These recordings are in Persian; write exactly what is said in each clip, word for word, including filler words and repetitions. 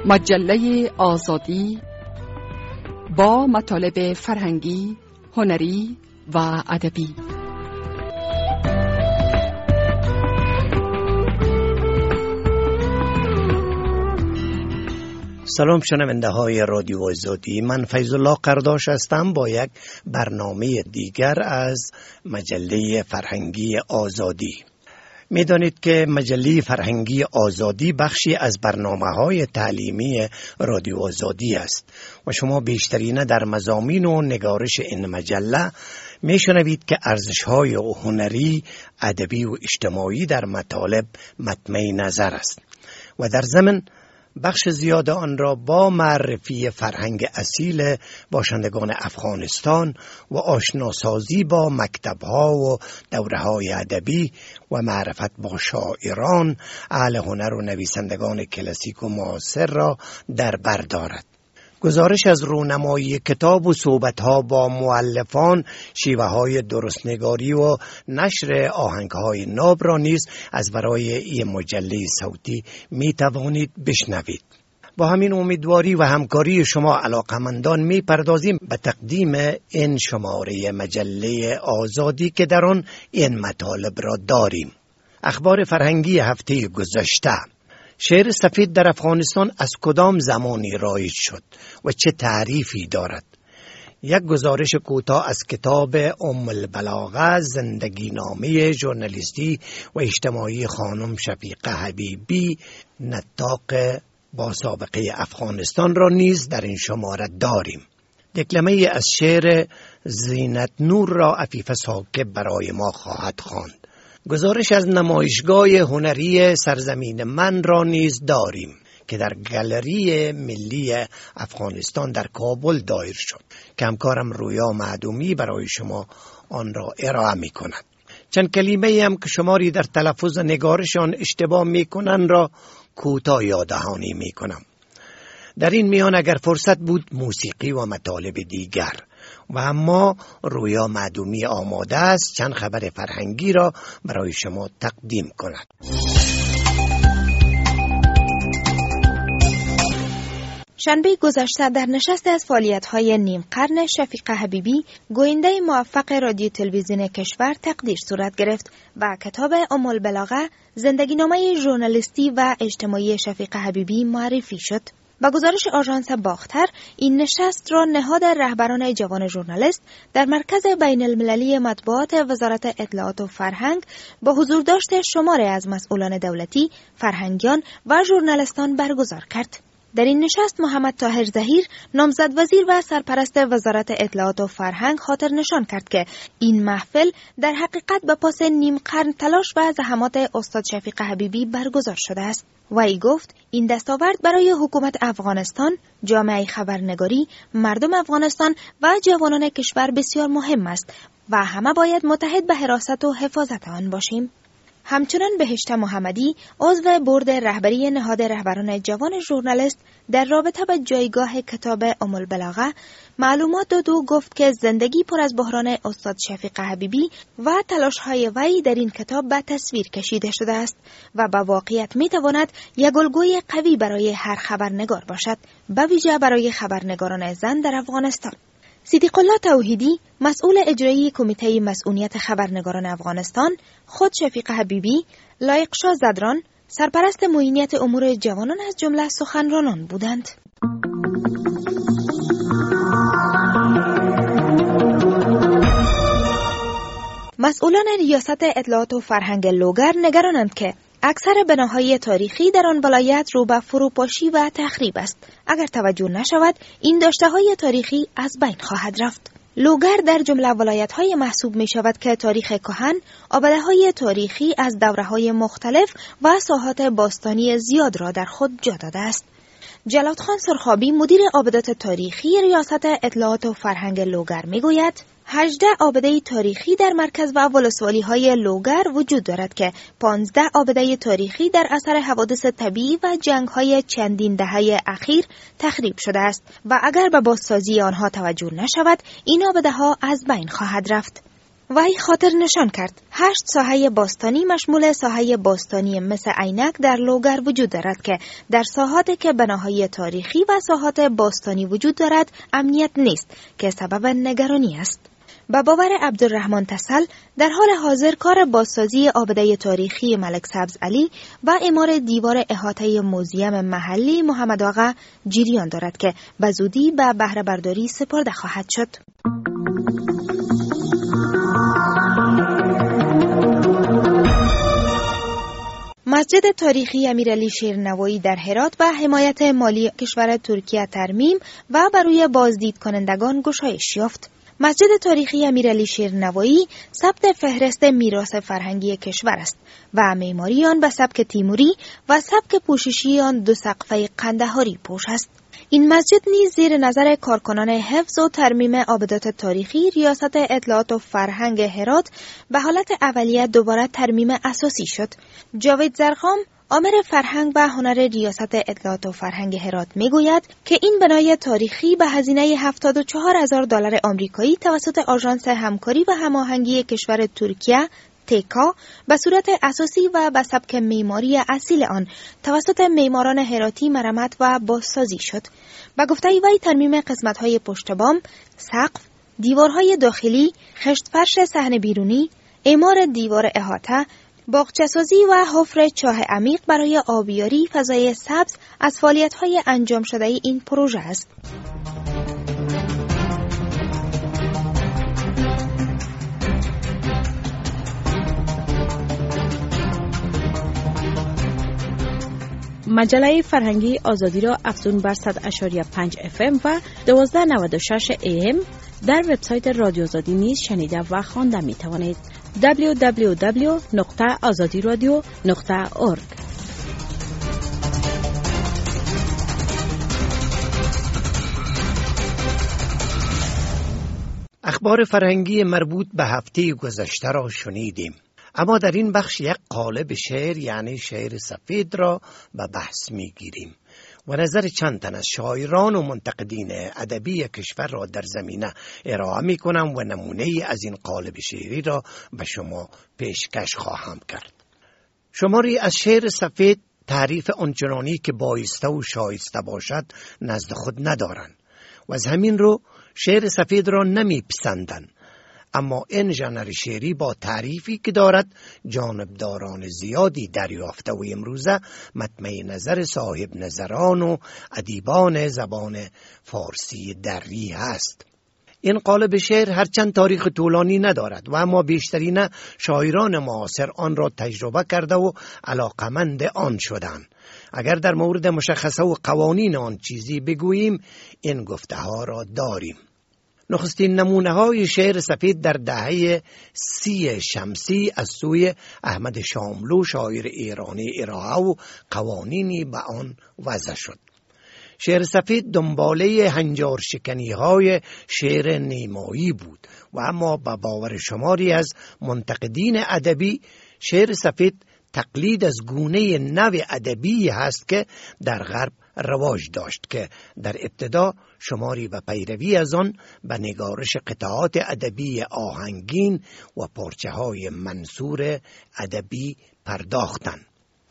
مجله آزادی با مطالب فرهنگی، هنری و ادبی. سلام شنونده های رادیو آزادی، من فیض الله قرداش هستم با یک برنامه دیگر از مجله فرهنگی آزادی. میدانید که مجله فرهنگی آزادی بخشی از برنامه‌های تعلیمی رادیو آزادی است و شما بیشترین در مضامین و نگارش این مجله میشنوید که ارزش‌های هنری، ادبی و اجتماعی در مطالب مطمع نظر است و در ضمن بخش زیاد آن را با معرفی فرهنگ اصیل باشندگان افغانستان و آشناسازی با مکتب‌ها و دوره‌های ادبی و معرفت با شاعران، اهل هنر و نویسندگان کلاسیک و معاصر را در بر دارد. گزارش از رونمایی کتاب و صحبت‌ها با مؤلفان، شیوه‌های درستنگاری و نشر آهنگ‌های ناب را نیز از برای این مجله صوتی می‌توانید بشنوید. با همین امیدواری و همکاری شما علاقمندان می‌پردازیم به تقدیم این شماره مجله آزادی که در آن این مطالب را داریم. اخبار فرهنگی هفته گذشته: شعر سفید در افغانستان از کدام زمانی رایج شد و چه تعریفی دارد؟ یک گزارش کوتاه از کتاب ام البلاغه، زندگی نامه ژورنالیستی و اجتماعی خانم شفیقه حبیبی، نطاق با سابقه افغانستان را نیز در این شماره داریم. دکلمه از شعر زینت نور را عفیف ساکب برای ما خواهد خواند. گزارش از نمایشگاه هنری سرزمین من را نیز داریم که در گالری ملی افغانستان در کابل دایر شد که همکارم رویا معدومی برای شما آن را ارائه می کند. چند کلمه هم که شماری در تلفظ نگارشان اشتباه می کنند را کوتاه یاددهانی می کنم. در این میان اگر فرصت بود موسیقی و مطالب دیگر، و اما رویا معدومی آماده است چند خبر فرهنگی را برای شما تقدیم کند. شنبه گذشته در نشست از فعالیت‌های نیم قرن شفیقه حبیبی، گوینده موفق رادیو تلویزیون کشور، تقدیر صورت گرفت و کتاب ام البلاغه، زندگی نامه ژورنالیستی و اجتماعی شفیقه حبیبی معرفی شد. با گزارش آژانس باختر، این نشست را نهاد رهبران جوان ژورنالیست در مرکز بین المللی مطبوعات وزارت اطلاعات و فرهنگ با حضور داشته شماری از مسئولان دولتی، فرهنگیان و ژورنالیستان برگزار کرد. در این نشست محمد طاهر ظهیر، نامزد وزیر و سرپرست وزارت اطلاعات و فرهنگ، خاطر نشان کرد که این محفل در حقیقت به پاس نیم قرن تلاش و زحمات استاد شفیقه حبیبی برگزار شده است. و ای گفت این دستاورد برای حکومت افغانستان، جامعه خبرنگاری، مردم افغانستان و جوانان کشور بسیار مهم است و همه باید متحد به حراست و حفاظت آن باشیم. همچنان بهشت محمدی، عضو بورد رهبری نهاد رهبران جوان ژورنالیست، در رابطه با جایگاه کتاب ام البلاغه معلومات داد و گفت که زندگی پر از بحران استاد شفیقه حبیبی و تلاش‌های وی در این کتاب به تصویر کشیده شده است و با واقعیت می‌تواند یک الگوی قوی برای هر خبرنگار باشد، به ویژه برای خبرنگاران زن در افغانستان. صدیق الله توحیدی، مسئول اجرایی کمیته مسئولیت خبرنگاران افغانستان، خود شفیقه حبیبی، لایق شاه زدران، سرپرست معینیت امور جوانان از جمله سخنرانان بودند. مسئولان ریاست اطلاعات و فرهنگ لوگر نگرانند که اکثر بناهای تاریخی در آن ولایت رو به فروپاشی و تخریب است. اگر توجه نشود، این داشته‌های تاریخی از بین خواهد رفت. لوگر در جمله ولایت‌های محسوب می شود که تاریخ کهن، آباده‌های تاریخی از دوره‌های مختلف و ساحات باستانی زیاد را در خود جا داده است. جلاد خان سرخابی، مدیر آبادات تاریخی ریاست اطلاعات و فرهنگ لوگر، می گوید هجده آباده تاریخی در مرکز و ولسوالی‌های لوگر وجود دارد که پانزده آباده تاریخی در اثر حوادث طبیعی و جنگ‌های چندین دهه اخیر تخریب شده است و اگر به بازسازی آنها توجه نشود، این آباده‌ها از بین خواهد رفت. وی خاطر نشان کرد هشت ساحه باستانی مشمول ساحه باستانی مثل عینک در لوگر وجود دارد که در ساحاتی که بناهای تاریخی و ساحات باستانی وجود دارد امنیت نیست که سبب نگرانی است. با باور عبدالرحمن تسل در حال حاضر کار بازسازی آبده تاریخی ملک سبز علی و اعمار دیوار احاطه موزیم محلی محمد آقا جریان دارد که به زودی به بهره برداری سپرده خواهد شد. مسجد تاریخی امیرعلی شیرنوایی در هرات با حمایت مالی کشور ترکیه ترمیم و بر روی بازدید کنندگان گشایش یافت. مسجد تاریخی امیرعلی شیرنوایی ثبت فهرست میراث فرهنگی کشور است و معماری آن به سبک تیموری و سبک پوششی آن دو سقفه قندهاری پوش است. این مسجد نیز زیر نظر کارکنان حفظ و ترمیم آبدات تاریخی ریاست اطلاعات و فرهنگ هرات به حالت اولیه دوباره ترمیم اساسی شد. جاوید زرخام آمر فرهنگ و هنر ریاست اطلاعات و فرهنگ هرات میگوید که این بنای تاریخی به هزینه هفتاد و چهار هزار دلار آمریکایی توسط آژانس همکاری و هماهنگی کشور ترکیه تکا به صورت اساسی و به سبک معماری اصیل آن توسط معماران هراتی مرمت و بازسازی شد. به گفته وی ترمیم قسمت‌های پشت بام، سقف، دیوارهای داخلی، خشت فرش صحن بیرونی، اعمار دیوار احاطه، باغچه‌سازی و حفر چاه عمیق برای آبیاری فضای سبز از فعالیت‌های انجام شده این پروژه است. مجله فرهنگی آزادی را افزون بر صد و پنج و پنج اف ام و دوازده و نود و شش ای ام در وبسایت رادیو آزادی نیز شنیده و خوانده می توانید. دبلیو دبلیو دبلیو نقطه آزادی رادیو نقطه اورگ. اخبار فرهنگی مربوط به هفته گذشته را شنیدیم. اما در این بخش یک قالب شعر یعنی شعر سفید را به بحث می گیریم و نظر چند تن از شاعران و منتقدین ادبی کشور را در زمینه ارائه می کنم و نمونه از این قالب شعری را به شما پیشکش خواهم کرد. شماری از شعر سفید تعریف آنچنانی که بایسته و شایسته باشد نزد خود ندارند و از همین رو شعر سفید را نمی پسندند. اما این ژانر شعری با تعریفی که دارد جانبداران زیادی دریافته و امروزه مطمع نظر صاحب نظران و ادیبان زبان فارسی دری هست. این قالب شعر هرچند تاریخ طولانی ندارد و اما بیشترین شاعران معاصر آن را تجربه کرده و علاقمند آن شدند. اگر در مورد مشخصه و قوانین آن چیزی بگوییم این گفته ها را داریم. نخستین نمونه های شعر سفید در دهه سی شمسی از سوی احمد شاملو شاعر ایرانی ارائه و قوانینی به آن وضع شد. شعر سفید دنباله هنجار شکنی های شعر نیمایی بود و اما به باور شماری از منتقدین ادبی شعر سفید تقلید از گونه نو ادبی هست که در غرب رواج داشت که در ابتدا شماری به پیروی از آن به نگارش قطعات ادبی آهنگین و پارچه های منثور ادبی پرداختند.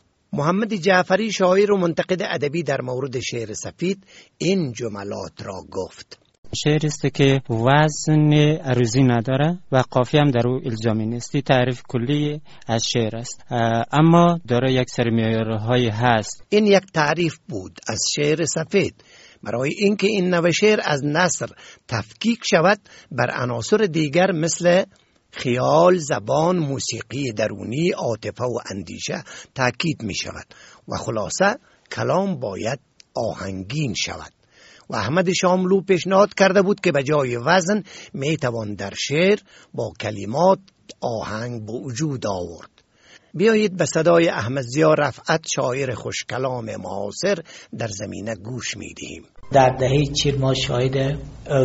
محمد جعفری شاعر و منتقد ادبی در مورد شعر سفید این جملات را گفت: شعر است که وزن عروضی نداره و قافیه هم در او الزامی نیست. تعریف کلی از شعر است، اما داره یک سری معیارهای هست. این یک تعریف بود از شعر سفید. برای اینکه این نوع شعر از نثر تفکیک شود بر عناصر دیگر مثل خیال، زبان، موسیقی درونی، عاطفه و اندیشه تاکید می شود و خلاصه کلام باید آهنگین شود. و احمد شاملو پیشنهاد کرده بود که به جای وزن می توان در شعر با کلمات آهنگ به وجود آورد. بیایید به صدای احمد ضیا رفعت شاعر خوشکلام معاصر در زمینه گوش می دهیم. در دهه چهل ما شاهد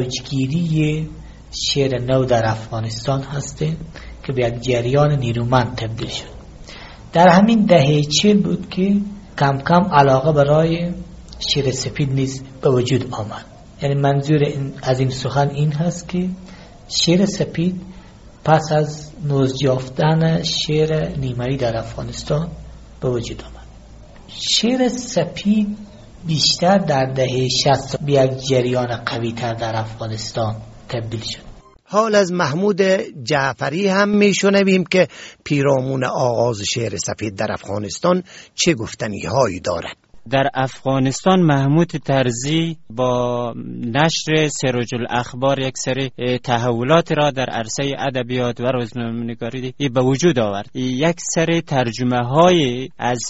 اوجگیری شعر نو در افغانستان هستیم که به یک جریان نیرومند تبدیل شد. در همین دهه چهل بود که کم کم علاقه برای شعر سفید نیز به وجود آمد. یعنی منظور این از این سخن این هست که شعر سفید پس از نوزیافتن شعر نیمری در افغانستان به وجود آمد. شعر سپید بیشتر در دهه شصت به یک جریان قوی تر در افغانستان تبدیل شد. حال از محمود جعفری هم میشنویم که پیرامون آغاز شعر سفید در افغانستان چه گفتنی هایی دارد. در افغانستان محمود طرزی با نشر سراج الاخبار یک سری تحولات را در عرصه ادبیات و روزنامه‌نگاری به وجود آورد. یک سری ترجمه های از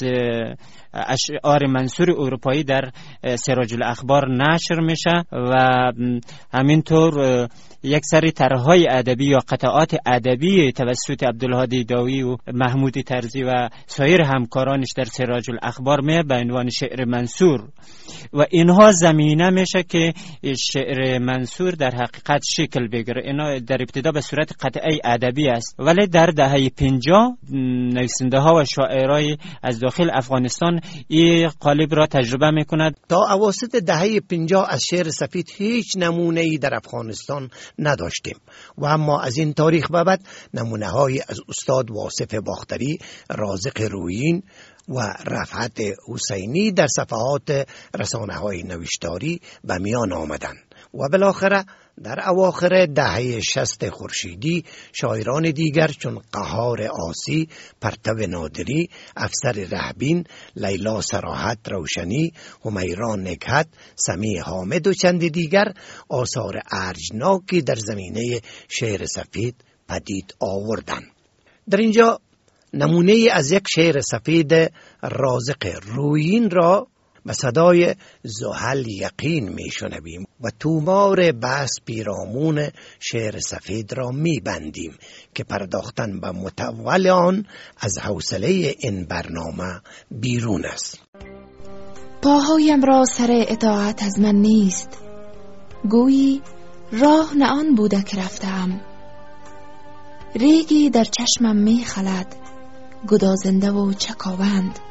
اشعار منصور اروپایی در سراج الاخبار نشر میشه و همینطور یک سری طرح‌های ادبی یا قطعات ادبی توسط عبدالهادی داوی و محمود طرزی و سایر همکارانش در سراج الاخبار می به عنوان شعر منصور و اینها زمینه میشه که شعر منصور در حقیقت شکل بگیره. اینا در ابتدا به صورت قطعه ادبی است، ولی در دهه پنجاه نویسنده ها و شاعرای از داخل افغانستان این قالب را تجربه میکند. تا اواسط دهه پنجاه از شعر سفید هیچ نمونه‌ای در افغانستان نداشتیم و اما از این تاریخ به بعد نمونه های از استاد واصف باختری، رازق رویین و رفعت حسینی در صفحات رسانه های نوشتاری به میان آمدند و بالاخره در اواخر دهه شصت خورشیدی شاعران دیگر چون قهار آسی، پرتو نادری، افسر رهبین، لیلا صراحت روشنی، همیران نکهت، سمیع حامد و چند دیگر آثار ارجناکی در زمینه شعر سفید پدید آوردند. در اینجا نمونه از یک شعر سفید رازق رویین را به صدای زحل یقین می شنویم و تومار بحث پیرامون شعر سفید را می بندیم که پرداختن به متول آن از حوصله این برنامه بیرون است. پاهایم را سر اطاعت از من نیست، گویی راه نه آن بوده که رفتم. ریگی در چشمم می خلد، گدازنده و چکاوند.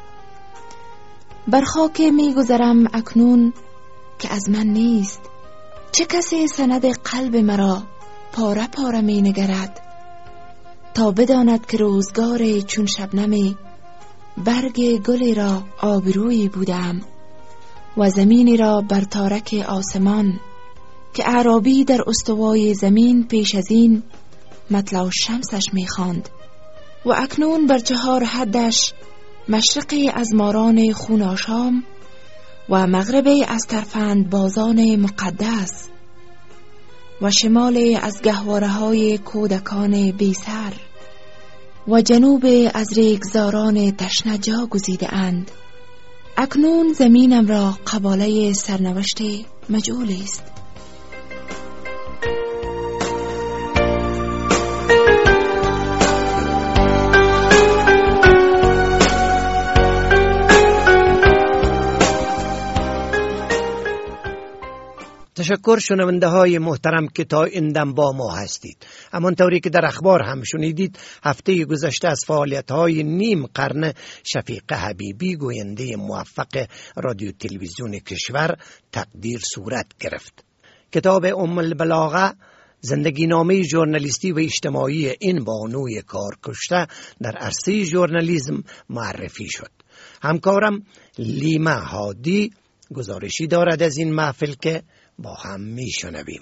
بر خاک می گذرم اکنون که از من نیست. چه کسی سند قلب مرا پاره پاره می نگرد، تا بداند که روزگار چون شبنمی برگ گلی را آبرویی بودم و زمینی را بر تارک آسمان که اعرابی در استوای زمین پیش از این مطلع شمسش می خواند و اکنون بر چهار حدش مشرقی از ماران خوناشام و مغربی از ترفند بازان مقدس و شمالی از گهواره های کودکان بیسر و جنوب از ریگزاران تشنه جا گزیده اند. اکنون زمینم را قباله سرنوشت مجهول است. تشکر شنونده های محترم که تا این دم با ما هستید. همانطوری که در اخبار هم شنیدید، هفته گذشته از فعالیت های نیم قرن شفیق حبیبی، گوینده موفق رادیو تلویزیون کشور، تقدیر صورت گرفت. کتاب ام البلاغه، زندگی نامه ژورنالیستی و اجتماعی این بانوی کارکشته در عرصه ژورنالیسم معرفی شد. همکارم لیما هادی گزارشی دارد از این محفل که با هم می شنویم.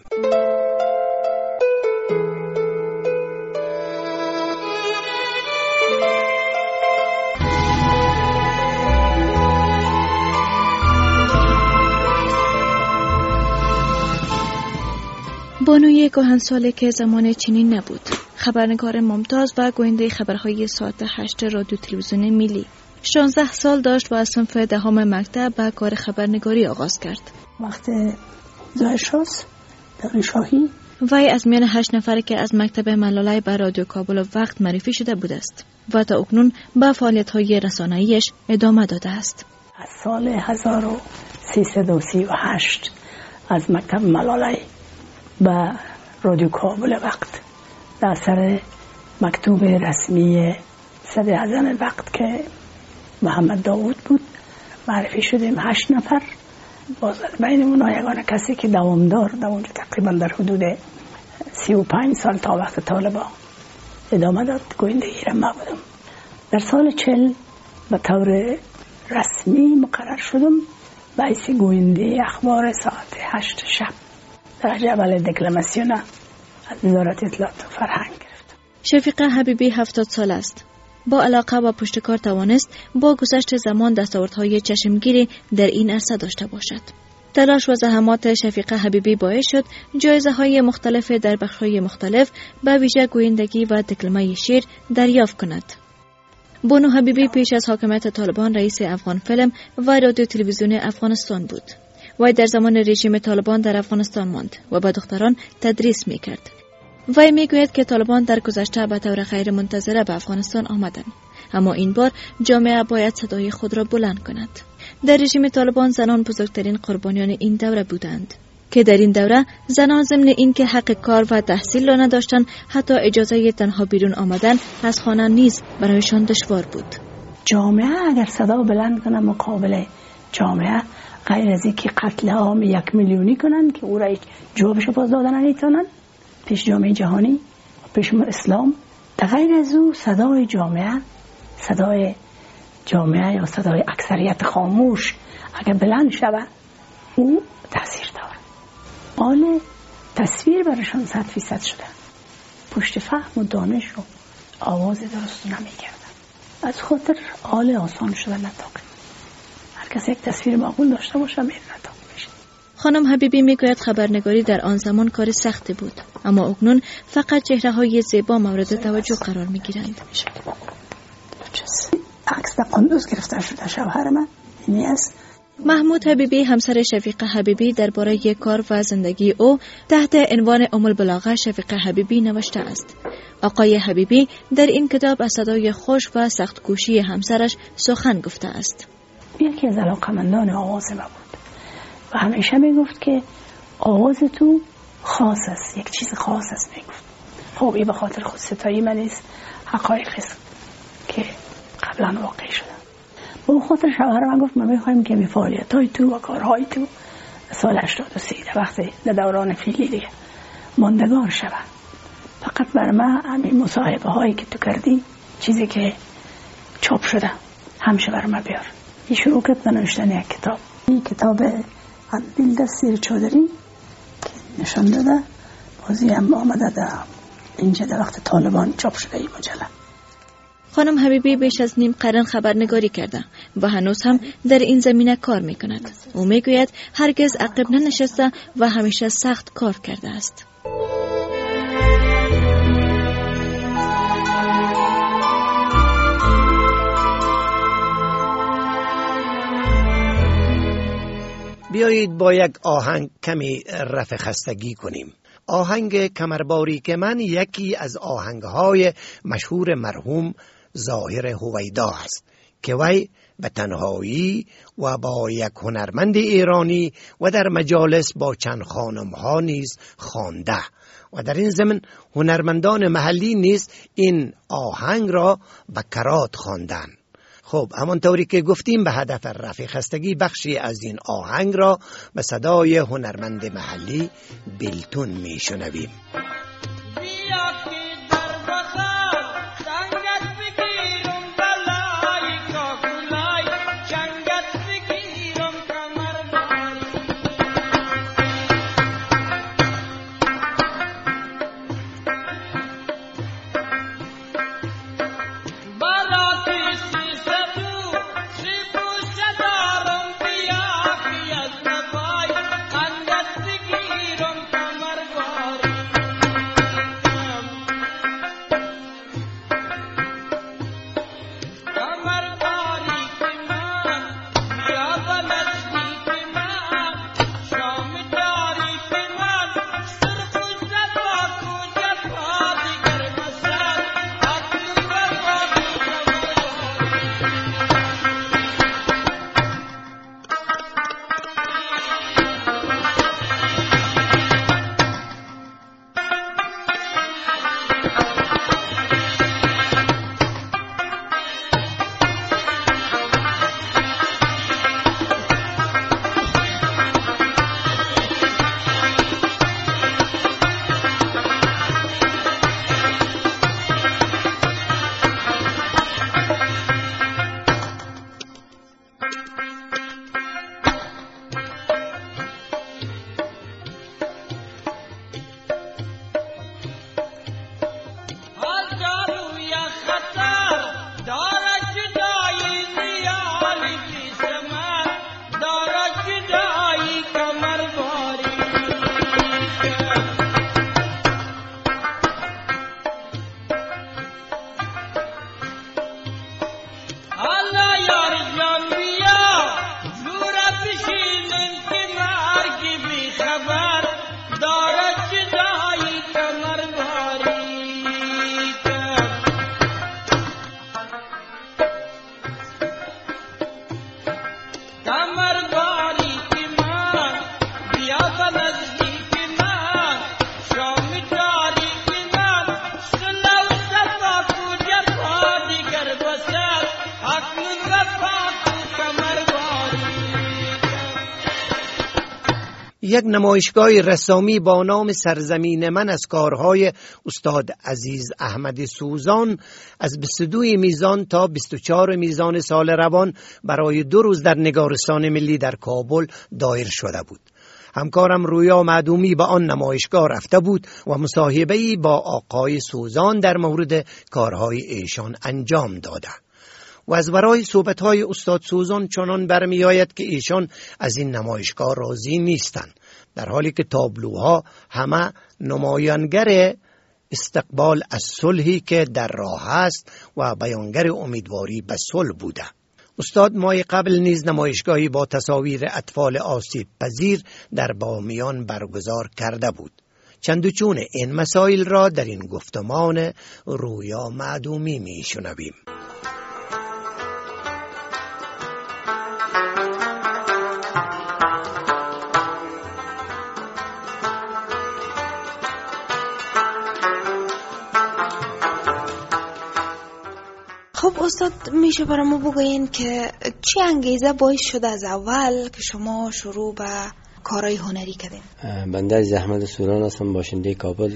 بانوی کهنساله که زمان چنین نبود، خبرنگار ممتاز و گوینده خبرهای ساعت هشت رادیو تلویزیون ملی. شانزده سال داشت و از صنف دهم مکتب به کار خبرنگاری آغاز کرد. وقت زایشاس در شاهی وی از میان هشت نفری که از مکتب ملالای به رادیو کابل وقت معرفی شده بود است و تا اکنون به فعالیت‌های رسانه‌ایش ادامه داده است. از سال هزار و سیصد و سی و هشت از مکتب ملالای به رادیو کابل وقت در سر مکتوب رسمی صدر اعظم وقت که محمد داوود بود معرفی شدیم هشت نفر. باز بین اونا یگانه کسی که دوامدار در اونجا تقریبا در حدود سی و پنج سال تا وقت طالبان ادامه داد. گویندگی را ما بودم. در سال چل به طور رسمی مقرر شدم به حیث گوینده اخبار ساعت هشت شب. درجه اول دکلماسیون از وزارت اطلاعات و فرهنگ گرفتم. شفیقه حبیبی هفتاد سال است. با علاقه و پشتکار توانست با گذشت زمان دستاوردهای چشمگیری در این عرصه داشته باشد. تلاش و زحمات شفیقه حبیبی باعث شد جایزه های مختلف در بخش‌های مختلف به ویژه گویندگی و دکلمه شعر دریافت کند. بانو حبیبی پیش از حاکمیت طالبان رئیس افغان فیلم و رادیو تلویزیون افغانستان بود. وی در زمان رژیم طالبان در افغانستان ماند و به دختران تدریس می‌کرد. وی میگوید که طالبان در گذشته به طور غیر منتظره به افغانستان آمدند، اما این بار جامعه باید صدای خود را بلند کند. در رژیم طالبان زنان بزرگترین قربانیان این دوره بودند که در این دوره زنان ضمن این که حق کار و تحصیل را نداشتند، حتی اجازه تنها بیرون آمدن از خانه نیز برایشان دشوار بود. جامعه اگر صدا بلند کنه مقابل جامعه، غیر از اینکه قتل عام یک میلیونی کنند که او را جوابش باز دادن نمیتونن پیش جامعه جهانی، پیش اسلام، در غیر از او صدای جامعه، صدای جامعه یا صدای اکثریت خاموش اگر بلند شود او تاثیر داره. حال تصویر برشان صد فیصد شده، پشت فهم و دانش و آواز درست نمی‌کردن. از خاطر حال آسان شده نطاق. هر کسی یک تصویر معقول داشته باشه میره نطاق میشه. خانم حبیبی میگوید خبرنگاری در آن زمان کار سختی بود، اما اکنون فقط چهره‌های زیبا مورد توجه قرار میگیرند. عکس در قندوز گرفته شده شوهر من اینی است. محمود حبیبی همسر شفیقه حبیبی درباره کار و زندگی او تحت عنوان ام البلاغه شفیقه حبیبی نوشته است. آقای حبیبی در این کتاب از صدای خوش و سخت‌کوشی همسرش سخن گفته است. یکی از علاقمندان آواز ما بود و همیشه میگفت که آواز تو خاص است، یک چیز خاص است میگفت. خب این به خاطر خود ستایی من نیست، حقایق است که قبلا واقع شده. با خاطر شوهر من گفت ما میخوایم که به فعالیت‌های تو و کارهای تو سال هشتاد و سه وقتی در دوران فیلی دیگه ماندگار شود. فقط بر من همین مصاحبه هایی که تو کردی، چیزی که چاپ شده همشه بر من بیار. این شروع کرد به نوشتن یک کتاب. این کتاب اندیل در سیر چادری که نشان داده بازی هم آمده در اینجا در وقت طالبان چاپ شده این مجله. خانم حبیبی بیش از نیم قرن خبرنگاری کرده و هنوز هم در این زمینه کار میکند. او میگوید هرگز عقب ننشسته و همیشه سخت کار کرده است. بیایید با یک آهنگ کمی رفع خستگی کنیم. آهنگ کمرباری که من یکی از آهنگهای مشهور مرحوم ظاهر هویدا است که وی به تنهایی و با یک هنرمند ایرانی و در مجالس با چند خانم‌ها نیز خوانده و در این ضمن هنرمندان محلی نیز این آهنگ را به کرات خواندند. خب همانطوری که گفتیم به هدف رفع خستگی بخشی از این آهنگ را به صدای هنرمند محلی بیلتون میشنویم. یک نمایشگاه رسامی با نام سرزمین من از کارهای استاد عزیز احمد سوزان از بیست و دو میزان تا بیست و چهار میزان سال روان برای دو روز در نگارستان ملی در کابل دایر شده بود. همکارم رویا معدومی به آن نمایشگاه رفته بود و مصاحبه‌ای با آقای سوزان در مورد کارهای ایشان انجام داده و از برای صحبت‌های استاد سوزان چنان برمی آید که ایشان از این نمایشگاه راضی نیستند، در حالی که تابلوها همه نمایانگر استقبال از صلحی که در راه است و بیانگر امیدواری به صلح بوده. استاد ماه قبل نیز نمایشگاهی با تصاویر اطفال آسیب پذیر در بامیان برگزار کرده بود. چند و چون این مسائل را در این گفتمان رویا معدومی می شنویم. خب استاد میشه برامو بگوین که چی انگیزه باعث شده از اول که شما شروع به کارهای هنری کردین؟ بنده از احمد سوران هستم، باشنده کابل.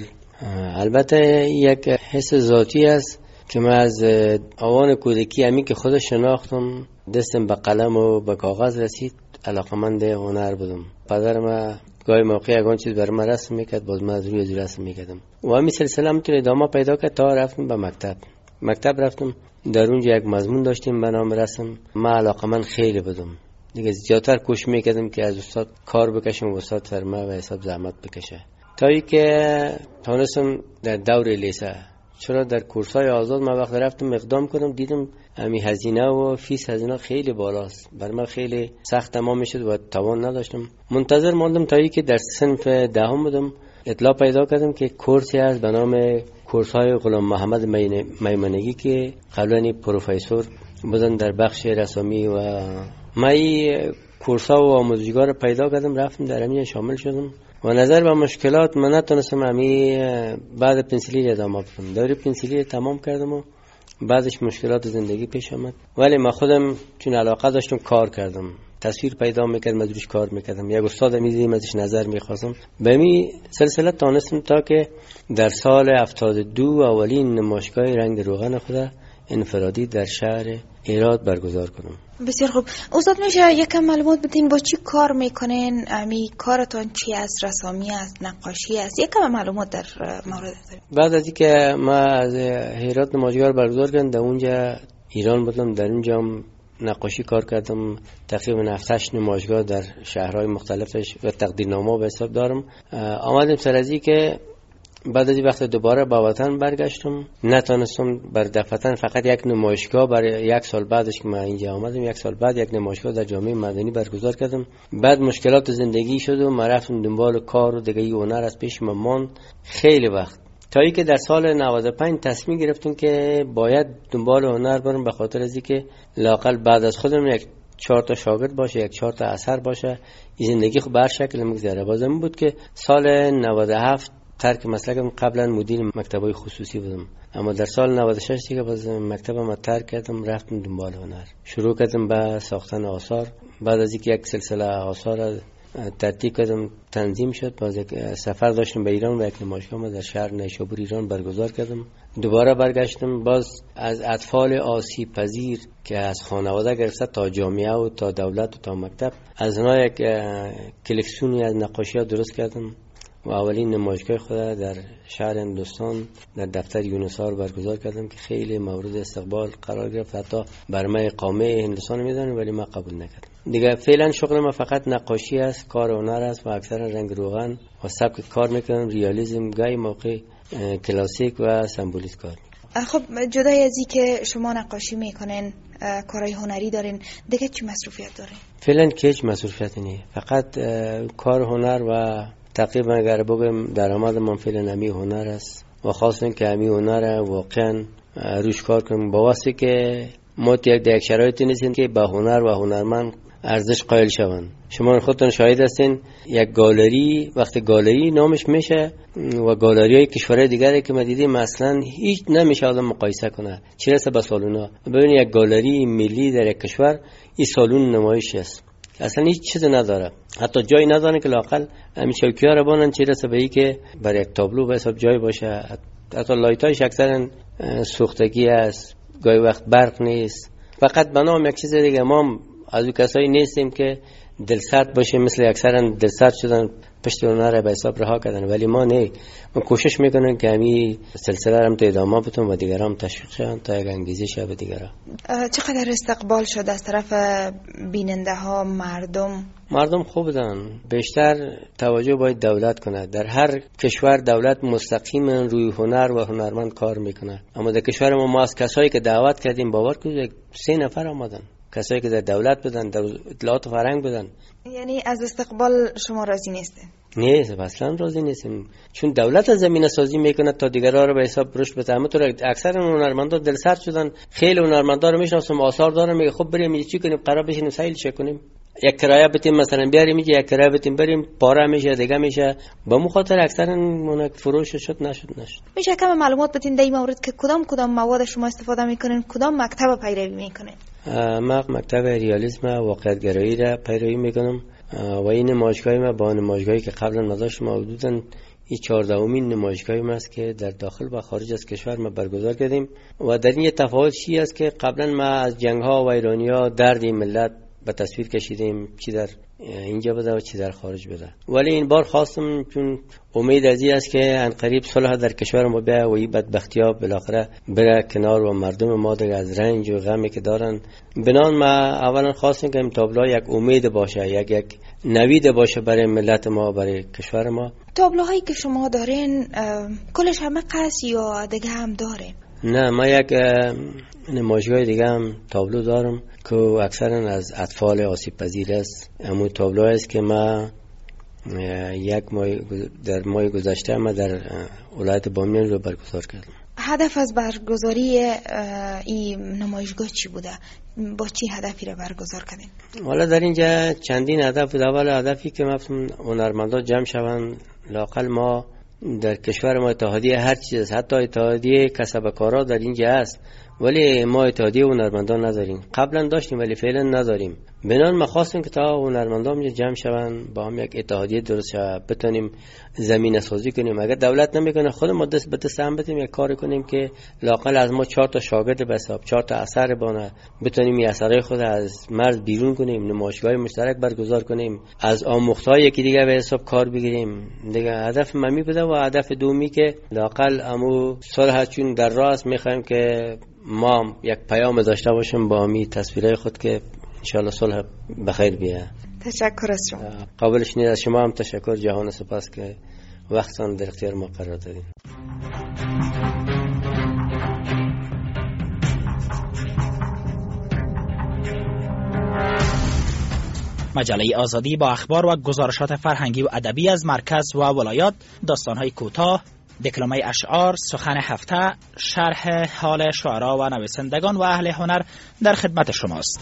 البته یک حس ذاتی است که من از آوان کودکی همی که خود شناختم، دستم به قلم و به کاغذ رسید، علاقمند هنر بودم. پدر من گاهی موقع اگان چیز بر من رسم میکرد، باز من از روی از رسم میکردم و همین سلسله میتونه ادامه پیدا کرد تا رفتم به مکتب. مکتب رفتم، در اونجا یک مضمون داشتیم به نام رسم. من علاقمند خیلی بودم دیگه، زیادتر کوشش میکردم که از استاد کار بکشم و استاد سر من و حساب زحمت بکشه، تا ای که تونستم در دور لیسه. چرا در کورسای آزاد من وقت رفتم اقدام کردم، دیدم امی هزینه و فیس هزینه خیلی بالاست، برای من خیلی سخت تمام میشد و توان نداشتم. منتظر ماندم تا ای که در صنف دهم بودم، اطلاع پیدا کردم که کورسی هست به نام کورس‌های غلام محمد میمنگی که قبلا پروفسور بودن در بخش رسامی و من کورس‌ها و آموزشگاه رو پیدا کردم، رفتم در همین شامل شدم و نظر به مشکلات من نتونستم همین بعد پنسیلی ادامه بدم. دوره پنسیلی تمام کردم و بعدش مشکلات زندگی پیش آمد، ولی من خودم چون علاقه داشتم کار کردم، تصویر پیدا میکردم، از روش کار میکردم. یک استاد میدیدم ازش نظر میخواستم. به می سلسله تانستم تا که در سال هفتاد و دو اولین نمایشگاه رنگ روغن خود انفرادی در شهر ایراد برگزار کنم. بسیار خوب. استاد میشه یکم معلومات بدین با چی کار میکنین؟ امی کارتون چی است؟ رسامی است؟ نقاشی است؟ یکم معلومات در مورد داریم. بعد از اینکه ما از ایراد نمایشگاه برگزار کردم، در اونجا ایران بودم، در اونجا نقاشی کار کردم. تقریبا هفت هشت نمایشگاه در شهرهای مختلفش و تقدیرنامه به حساب دارم. آمدم سر از که بعد از این وقت دوباره با وطن برگشتم، نتونستم بر دفتن فقط یک نمایشگاه برای یک سال بعدش که من اینجا آمدم، یک سال بعد یک نمایشگاه در جامعه مدنی برگزار کردم. بعد مشکلات زندگی شد و من رفتم دنبال کار و دیگه هنر از پیش من ماند خیلی وقت، تا ای که در سال نود و پنج تصمیم گرفتم که باید دنبال هنر برم، به خاطر از اینکه لااقل بعد از خودم یک چهار تا شاگرد باشه، یک چهار تا اثر باشه، این زندگی خب بر شکل میگذره. بازم بود که سال نود و هفت ترک مسلکم، قبلا مدیر مکتبای خصوصی بودم، اما در سال نود و شش دیگه باز مکتبم ترک کردم، رفتم دنبال هنر، شروع کردم به ساختن آثار. بعد از اینکه یک سلسله آثار ترتیب کردم، تنظیم شد، باز یک سفر داشتم به ایران و یک نمایشگاه در شهر نیشابور ایران برگزار کردم. دوباره برگشتم، باز از اطفال آسیب پذیر که از خانواده گرفته تا جامعه و تا دولت و تا مکتب، از اونها یک کلکسیونی از نقاشی‌ها درست کردم و اولین نمایشگاه خود در شهر هندوستان در دفتر یونسار برگزار کردم که خیلی مورد استقبال قرار گرفت. حتی برمه قامه هندوستان میدونم ولی من قبول نکردم. دیگه فعلا شغل من فقط نقاشی است، کار هنر است و اکثرا رنگ روغن و سبک کار میکنم، ریالیسم، گاهی موقع کلاسیک و سمبولیک کار. خب جدای از این که شما نقاشی میکنین، کارهای هنری دارین، دیگه چی مصروفیت دارین؟ فعلا که هیچ مصروفیتی نیست، فقط کار هنر و تقریبا اگر بگم درآمد من فعلا همی هنر است و خاصه که همی هنر واقعا روش کار کنم، با واسه که ما یک یک شرایطی نیستیم که با هنر و هنرمند ارزش قائل شوند. شما خودتون شاهد هستین، یک گالری وقتی گالری نامش میشه و گالریای کشورهای دیگری که ما دیدیم اصلا هیچ نمیشه آدم مقایسه کنه، چه رسه به سالونا. ببینید یک گالری ملی در یک کشور این سالون نمایش است، که اصلا هیچ چیز نداره، حتی جایی نداره که لاقل همین چوکی‌ها رو بانن چه رسه به این که برای یک تابلو به حساب جای باشه. حتی لایتایش اکثرا سوختگی است، گاهی وقت برق نیست. فقط بنام یک چیز دیگه، ما از اون کسایی نیستیم که دلسرد باشیم، مثل اکثرا دلسرد شدن پشت اونها را به حساب رها کردن، ولی ما نه، ما کوشش میکنن که همین سلسله را هم تا ادامه بتون و دیگران هم تشویق شن تا یک انگیزه شه به دیگران. چقدر استقبال شد از طرف بیننده ها، مردم؟ مردم خوب بودن. بیشتر توجه باید دولت کنه. در هر کشور دولت مستقیما روی هنر و هنرمند کار میکنه، اما در کشور ما ما از کسایی که دعوت کردیم باور کنید سه نفر آمدن، کسایی که در دولت بودن، در اطلاعات و فرهنگ بودن. یعنی از استقبال شما راضی نیستین؟ نه اصلا راضی نیستیم، چون دولت از زمینه سازی میکنه تا دیگران رو به حساب رشد بده. همونطور اکثر هنرمندا دلسرد شدن، خیلی هنرمندا رو میشناسم آثار دارن، میگه خب بریم چی کنیم، قرار بشینیم سیل چه کنیم، یک کرایه بتیم مثلا بیاریم اینجا، یک کرایه بتیم بریم، پاره میشه دیگه میشه. به مو خاطر اکثرا اون فروش شد نشد نشد. میشه کم معلومات بدین در این مورد که کدام کدام مواد شما استفاده میکنین، کدام مکتب پیروی میکنین؟ ما مکتب ریالیسم واقعیت گرایی را پیروی میکنم و این نمایشگاه ما با نمایشگاهی که قبلا نداشت ما حدوداً این چهاردهمین نمایشگاهی است که در داخل و خارج از کشور ما برگزار کردیم و در این تفاوت چی است که قبلا ما از جنگ ها و ایرانی ها درد ملت به تصویر کشیدیم، چی در اینجا بده و چی در خارج بده، ولی این بار خواستم چون امید از این است که ان قریب صلح در کشور ما بیاید و این بدبختی‌ها بالاخره بره کنار و مردم ما دیگه از رنج و غمی که دارن بنان ما اولا خواستیم که این تابلو یک امید باشه، یک یک نوید باشه برای ملت ما، برای کشور ما. تابلوهایی که شما دارین کلش همه قص یا دیگه هم داره؟ نه، ما یک نمایشگاه دیگه هم تابلو دارم که اکثرا از اطفال آسیب پذیر است. همون تابلو است که ما یک ماه در ماه گذشته ما در ولایت بامیان رو برگزار کردم. هدف از برگزاری این نمایشگاه چی بوده؟ با چی هدفی رو برگزار کردین؟ والا در اینجا چندین هدف بود. اول هدفی که مفتون هنرمندان جمع شوند، لاقل ما در کشور ما اتحادیه هر چیز، حتی اتحادیه کسب کارا در اینجا است، ولی ما اتحادیه هنرمندان نداریم. قبلا داشتیم ولی فعلا نداریم. بنان ما خواستیم که تا هنرمندان جمع شوند با هم یک اتحادیه درست شود، بتونیم زمینه سازی کنیم. اگر دولت نمیکنه خود ما دست به دست هم بتونیم یک کاری کنیم که لاقل از ما چهار تا شاگرد به حساب، چهار تا اثر بانه، بتونیم این اثرای خود از مرز بیرون کنیم، نمایشگاه مشترک برگزار کنیم، از آموختهای یکی دیگه به حساب کار بگیریم. دیگه هدف ممی بوده و هدف دومی که لاقل امو صلح چون در راه است، میخوایم که ما یک پیام داشته باشیم با می تصویرهای خود که انشاءالله صلح بخیر بیه. تشکر از شما. قابلش نیست. از شما هم تشکر، جهان سپاس که وقتتان در اختیار ما قرار دادین. مجله آزادی با اخبار و گزارشات فرهنگی و ادبی از مرکز و ولایات، داستان‌های کوتاه، دکلمه اشعار، سخن هفته، شرح حال شعرا و نویسندگان و اهل هنر در خدمت شماست.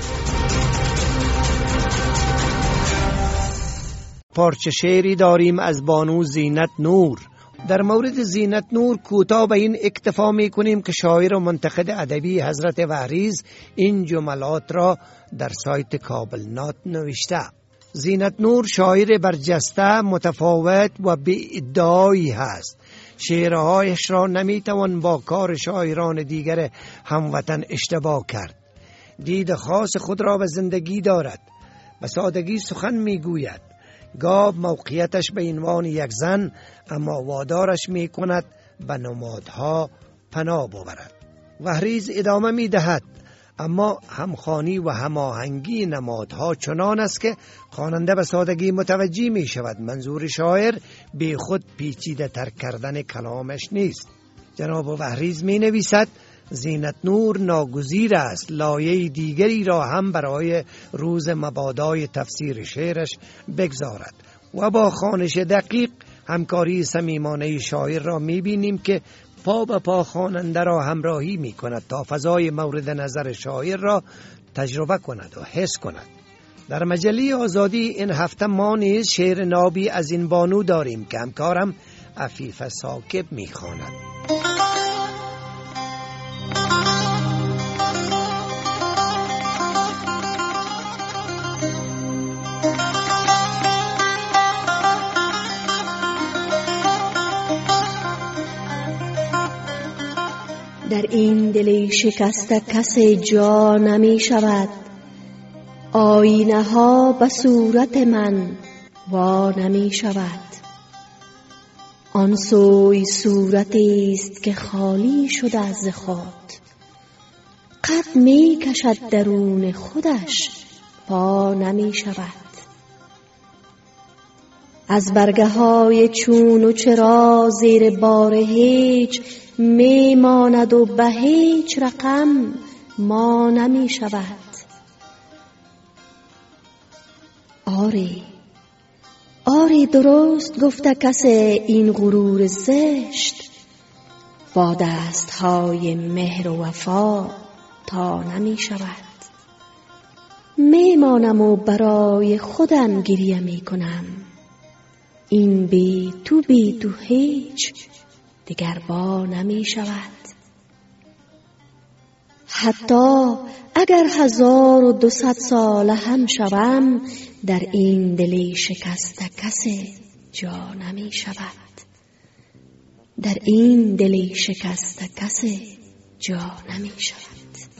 پارچه شعری داریم از بانو زینت نور. در مورد زینت نور کوتاه به این اکتفا می کنیم که شاعر و منتقد ادبی حضرت وحریز این جملات را در سایت کابل نات نوشته. زینت نور شاعر برجسته، متفاوت و بی ادعایی هست. شعرهایش را نمیتوان با کار شاعران دیگر هموطن اشتباه کرد. دید خاص خود را به زندگی دارد، به سادگی سخن میگوید. گاه موقعیتش به عنوان یک زن، اما وادارش میکند به نمادها پناه ببرد. وحریز ادامه میدهد اما همخوانی و هماهنگی نمادها چنان است که خواننده به سادگی متوجه می شود. منظور شاعر بی خود پیچیده تر کردن کلامش نیست. جناب وحریز می نویسد زینت نور ناگزیر است لایه دیگری را هم برای روز مبادای تفسیر شعرش بگذارد و با خوانش دقیق همکاری صمیمانه شاعر را می بینیم که پا به پا خواننده را همراهی می کند تا فضای مورد نظر شاعر را تجربه کند و حس کند. در مجله آزادی این هفته ما نیز شعر نابی از این بانو داریم که همکارم عفیف ساکب می خواند. در این دل شکسته کسی جا نمی شود. آینه ها به صورت من وا نمی شود. آن سوی صورتی است که خالی شده از خود، قد می کشد درون خودش پا نمی شود. از برگه های چون و چرا زیر بار هیچ می ماند و به هیچ رقم ما نمی شود. آری آری درست گفته کسی این غرور زشت، با دستهای مهر و وفا تا نمی شود. می مانم و برای خودم گریه می کنم، این بی تو بی تو هیچ دیگر با نمی شود. حتی اگر هزار و دوصد ساله هم شوم، در این دلی شکسته کسی جا نمی شود. در این دلی شکسته کسی جا نمی شود.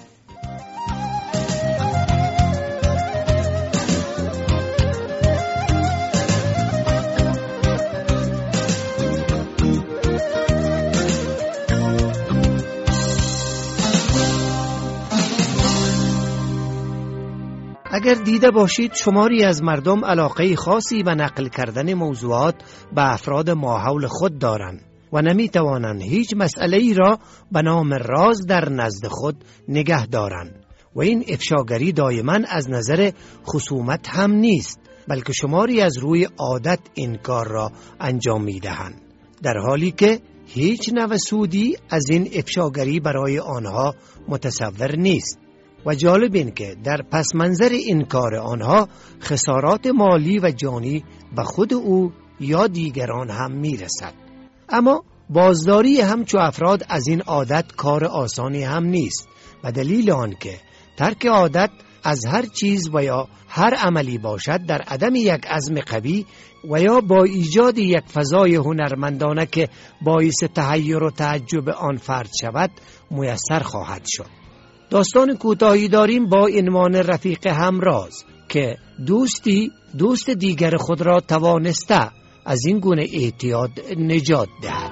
اگر دیده باشید شماری از مردم علاقه خاصی به نقل کردن موضوعات به افراد ماحول خود دارند و نمی توانند هیچ مسئله ای را به نام راز در نزد خود نگه دارند و این افشاگری دائما از نظر خصومت هم نیست، بلکه شماری از روی عادت این کار را انجام می دهند، در حالی که هیچ نوع سودی از این افشاگری برای آنها متصور نیست. و جالب این که در پس منظر این کار آنها خسارات مالی و جانی به خود او یا دیگران هم میرسد. اما بازداری همچو افراد از این عادت کار آسانی هم نیست، و دلیل آن که ترک عادت از هر چیز و یا هر عملی باشد در عدم یک عزم قوی و یا با ایجاد یک فضای هنرمندانه که باعث تحیر و تعجب آن فرد شود میسر خواهد شد. داستان کوتاهی داریم با عنوان رفیق همراز که دوستی دوست دیگر خود را توانسته از این گونه اعتیاد نجات دهد.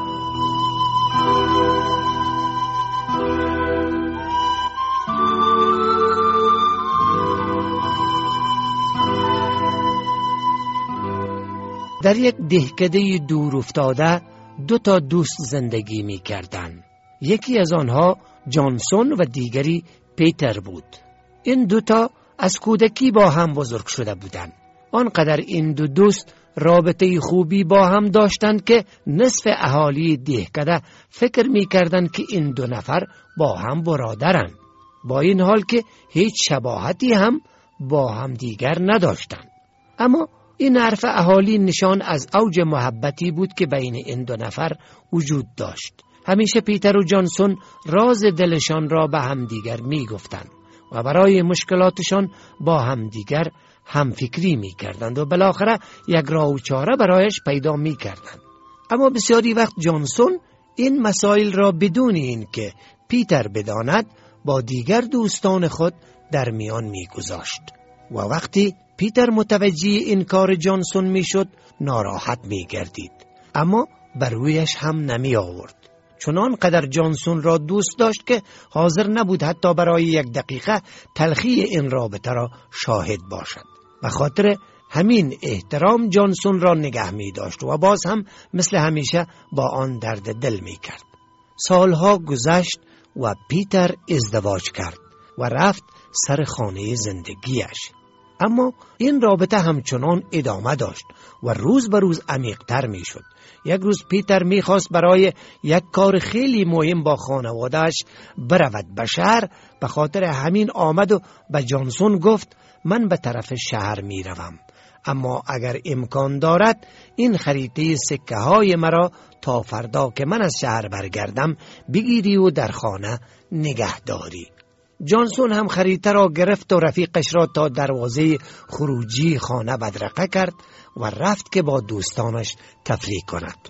در یک دهکده دور افتاده دو تا دوست زندگی می کردند. یکی از آنها جانسون و دیگری پیتر بود. این دوتا از کودکی با هم بزرگ شده بودند. آنقدر این دو دوست رابطه خوبی با هم داشتند که نصف اهالی دهکده فکر می کردند که این دو نفر با هم برادرند، با این حال که هیچ شباهتی هم با هم دیگر نداشتند. اما این حرف اهالی نشان از اوج محبتی بود که بین این دو نفر وجود داشت. همیشه پیتر و جانسون راز دلشان را به همدیگر می گفتند و برای مشکلاتشان با همدیگر هم فکری می کردند و بالاخره یک راه و چاره برایش پیدا می کردند. اما بسیاری وقت جانسون این مسائل را بدون این که پیتر بداند با دیگر دوستان خود در میان می گذاشت و وقتی پیتر متوجه این کار جانسون می شد ناراحت می گردید، اما بر رویش هم نمی آورد. چنان قدر جانسون را دوست داشت که حاضر نبود حتی برای یک دقیقه تلخی این رابطه را شاهد باشد. به خاطر همین احترام جانسون را نگه می داشت و باز هم مثل همیشه با آن درد دل می کرد. سالها گذشت و پیتر ازدواج کرد و رفت سر خانه زندگیش. اما این رابطه همچنان ادامه داشت و روز به روز عمیق‌تر می شد. یک روز پیتر می خواست برای یک کار خیلی مهم با خانواده‌اش برود به شهر، به خاطر همین آمد و به جانسون گفت من به طرف شهر می روم، اما اگر امکان دارد این خریطه سکه های مرا تا فردا که من از شهر برگردم بگیری و در خانه نگه داری. جانسون هم خریطه را گرفت و رفیقش را تا دروازه خروجی خانه بدرقه کرد و رفت که با دوستانش تفریح کند.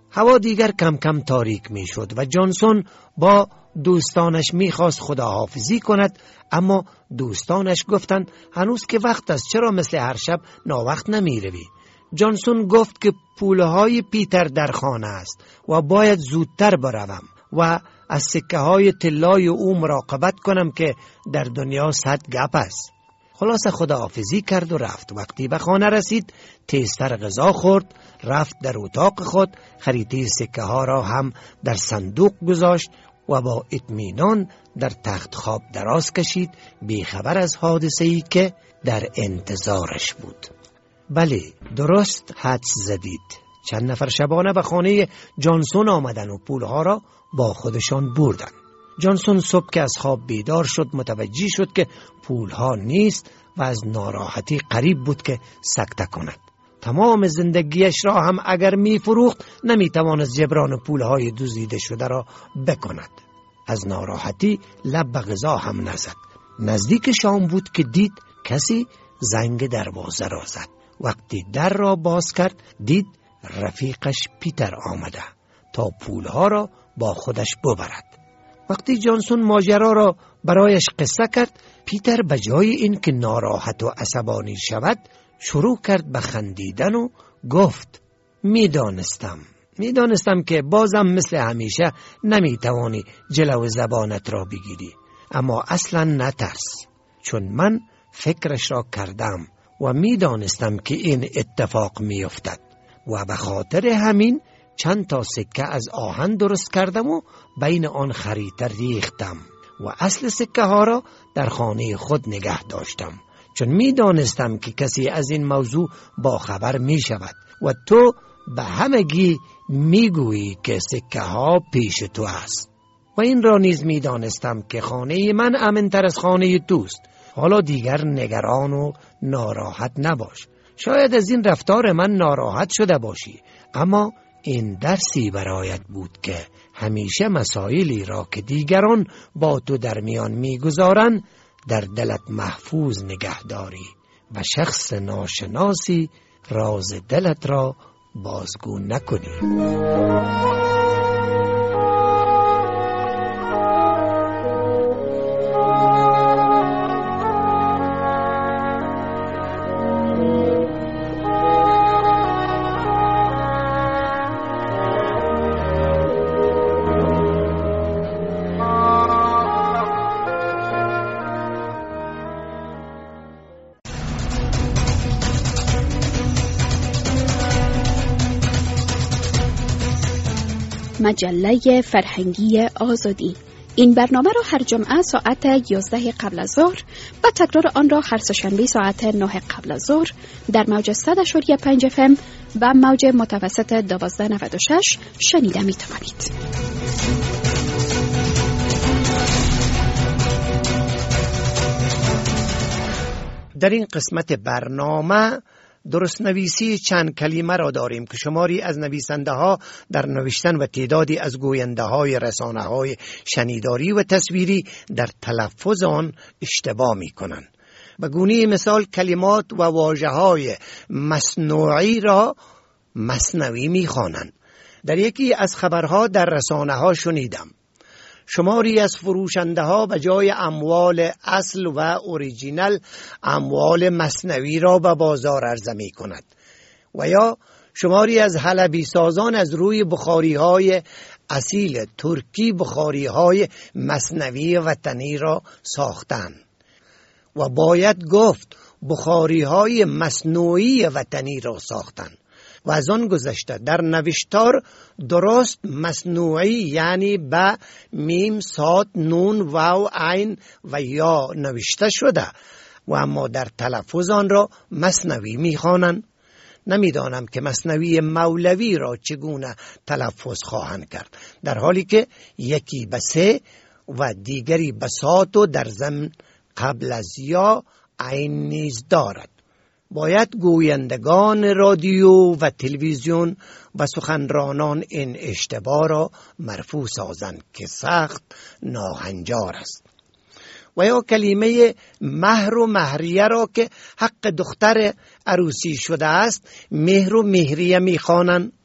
هوا دیگر کم کم تاریک می شد و جانسون با دوستانش می خواست خداحافظی کند، اما دوستانش گفتند هنوز که وقت است، چرا مثل هر شب ناوقت نمی روی؟ جانسون گفت که پولهای پیتر در خانه است و باید زودتر بروم و از سکه های طلای او مراقبت کنم که در دنیا صد گپ است. خلاص خداحافظی کرد و رفت. وقتی به خانه رسید تیزتر غذا خورد، رفت در اتاق خود، خریطه سکه ها را هم در صندوق گذاشت و با اطمینان در تخت خواب دراز کشید، بیخبر از حادثه‌ای که در انتظارش بود. بله، درست حدس زدید. چند نفر شبانه به خانه جانسون آمدن و پولها را با خودشان بردن. جانسون صبح که از خواب بیدار شد متوجه شد که پولها نیست و از ناراحتی قریب بود که سکته کند. تمام زندگیش را هم اگر می فروخت نمی تواند جبران پولهای دزدیده شده را بکند. از ناراحتی لب به غذا هم نزد. نزدیک شام بود که دید کسی زنگ دروازه را زد. وقتی در را باز کرد دید رفیقش پیتر آمده تا پولها را با خودش ببرد. وقتی جانسون ماجرا را برایش قصه کرد، پیتر به جای این که ناراحت و عصبانی شود شروع کرد به خندیدن و گفت میدانستم میدانستم که بازم مثل همیشه نمیتوانی جلو زبانت را بگیری، اما اصلا نترس، چون من فکرش را کردم و میدانستم که این اتفاق میافتد و به خاطر همین چند تا سکه از آهن درست کردم و بین آن خریطه ریختم و اصل سکه ها را در خانه خود نگه داشتم، چون می دانستم که کسی از این موضوع با خبر می شود و تو به همگی می گویی که سکه ها پیش تو است. و این را نیز می دانستم که خانه من امن‌تر از خانه توست. حالا دیگر نگران و ناراحت نباش. شاید از این رفتار من ناراحت شده باشی، اما این درسی برایت بود که همیشه مسائلی را که دیگران با تو در میان میگذارن در دلت محفوظ نگه داری و شخص ناشناسی راز دلت را بازگو نکنی. مجله فرهنگی آزادی. این برنامه را هر جمعه ساعت یازده قبل از ظهر و تکرار آن را هر سه‌شنبه ساعت نه قبل از ظهر در موج صد و پنج اف ام و موج متوسط دوازده نود و شش شنیده می توانید. در این قسمت برنامه درست نویسی چند کلمه را داریم که شماری از نویسنده ها در نوشتن و تعدادی از گوینده های رسانه های شنیداری و تصویری در تلفظ آن اشتباه می کنند. به گونه مثال کلمات و واژه های مصنوعی را مصنوی می خوانند. در یکی از خبرها در رسانه ها شنیدم شماری از فروشنده ها به جای اموال اصل و اوریجینال اموال مصنوی را به بازار عرضه می کند و یا شماری از حلبی سازان از روی بخاری های اصیل ترکی بخاری های مصنوی وطنی را ساختند و باید گفت بخاری های مصنوعی وطنی را ساختند و از آن گذشته در نوشتار درست مصنوعی یعنی به میم صاد نون واو عین و یا نوشته شده و اما در تلفظ آن را مصنوی می‌خوانند. نمیدانم که مصنوی مولوی را چگونه تلفظ خواهند کرد، در حالی که یکی به سه و دیگری به صاد و در ضمن قبل از یا عین نیز دارد. باید گویندگان رادیو و تلویزیون و سخنرانان این اشتباه را مرفوع سازند که سخت ناهنجار است. و یا کلمه مهر و مهریه را که حق دختر عروسی شده است مهر و مهریه می‌خوانند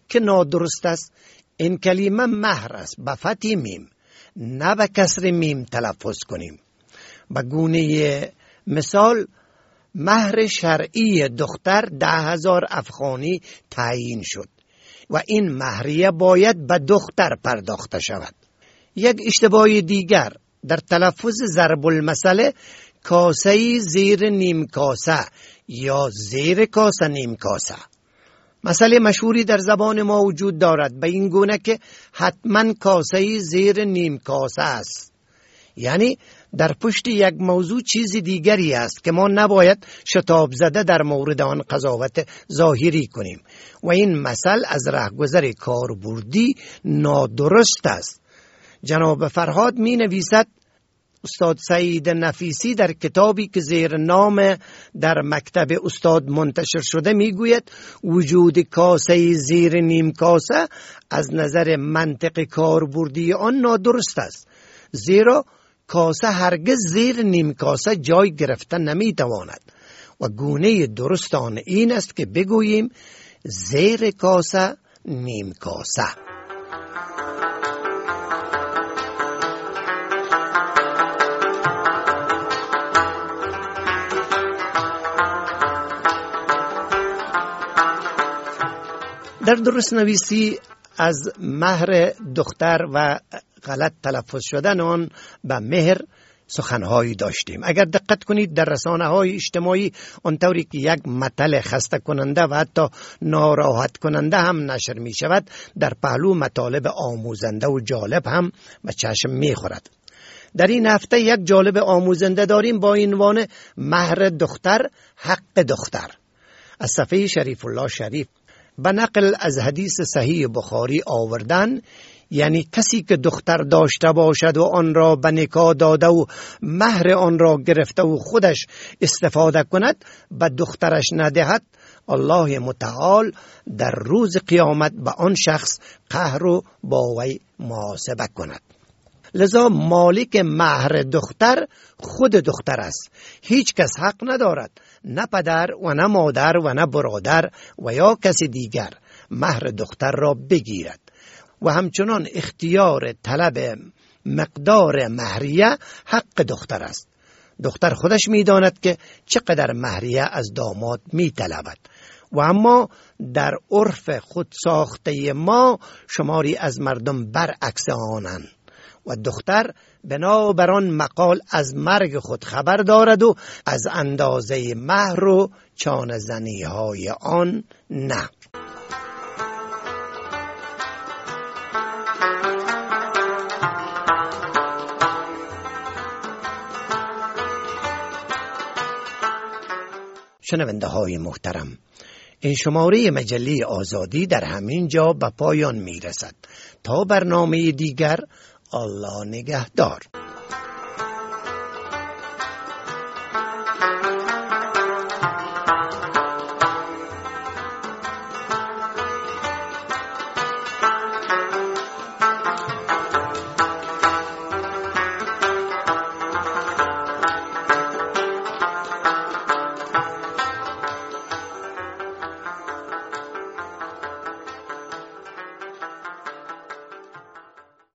که نادرست است. این کلمه مهر است، به فتح میم نه به کسر میم تلفظ کنیم. به گونه مثال مهر شرعی دختر ده هزار افغانی تعیین شد و این مهریه باید به دختر پرداخته شود. یک اشتباه دیگر در تلفظ ضرب المثل کاسه زیر نیم کاسه یا زیر کاسه نیم کاسه. مسئله مشهوری در زبان ما وجود دارد به این گونه که حتما کاسه زیر نیم کاسه است، یعنی در پشت یک موضوع چیز دیگری است که ما نباید شتاب زده در مورد آن قضاوت ظاهری کنیم و این مثل از رهگذر کاربردی نادرست است. جناب فرهاد می نویسد استاد سعید نفیسی در کتابی که زیر نام در مکتب استاد منتشر شده می گوید وجود کاسه زیر نیم کاسه از نظر منطق کاربردی آن نادرست است، زیرا کاسه هرگز زیر نیم کاسه جای گرفته نمی تواند و گونه درست آن این است که بگوییم زیر کاسه نیم کاسه. در درست نویسی از مهر دختر و غلط تلفظ شدن آن به مهر سخنهایی داشتیم. اگر دقت کنید در رسانه های اجتماعی آنطوری که یک مطلب خسته کننده و حتی ناراحت کننده هم نشر می شود، در پهلو مطالب آموزنده و جالب هم به چشم می خورد. در این هفته یک جالب آموزنده داریم با عنوان مهر دختر حق دختر از صفحه شریف الله شریف. به نقل از حدیث صحیح بخاری آوردن، یعنی کسی که دختر داشته باشد و آن را به نکاح داده و مهر آن را گرفته و خودش استفاده کند به دخترش ندهد، الله متعال در روز قیامت به آن شخص قهر و با وی محاسبه کند. لذا مالک مهر دختر خود دختر است. هیچ کس حق ندارد، نه پدر و نه مادر و نه برادر و یا کسی دیگر مهر دختر را بگیرد و همچنان اختیار طلب مقدار مهریه حق دختر است. دختر خودش می‌داند که چقدر مهریه از داماد می‌طلبد و اما در عرف خود ساخته ما شماری از مردم برعکس آنند و دختر بنابر آن مقال از مرگ خود خبر دارد و از اندازه مهر و چانه زنی های آن نه. شنونده های محترم، این شماره مجله آزادی در همین جا به پایان می رسد. تا برنامه دیگر، الله نگهدار.